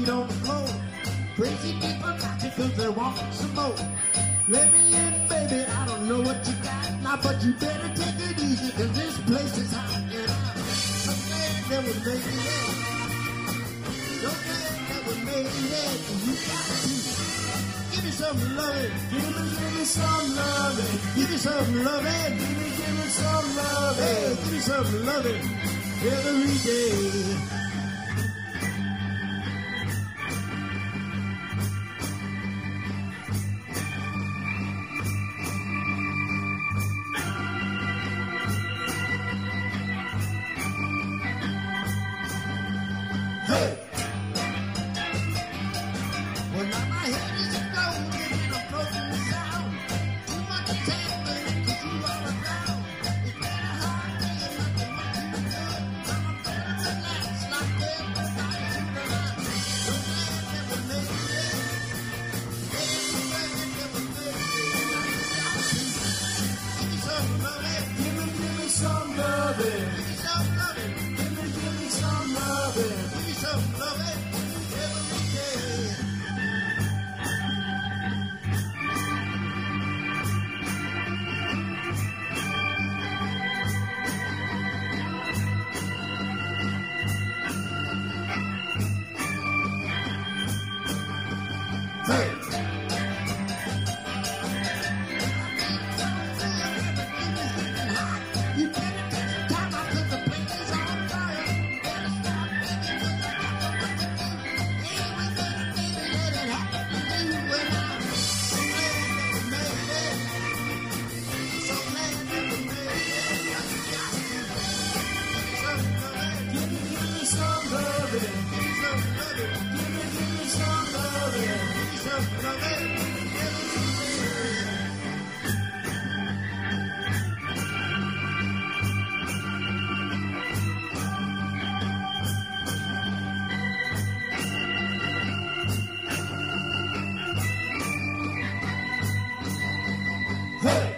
feet on the floor. Crazy people got you 'cause they want some more. Let me in, baby, I don't know what you got now, but you better take it easy 'cause this place is hot. And I'm glad that was made it. So glad that was made it. You got to give me some loving. Give me some loving. Give me some loving. Give me some loving. Hey, give me some loving every day. Give me some loving.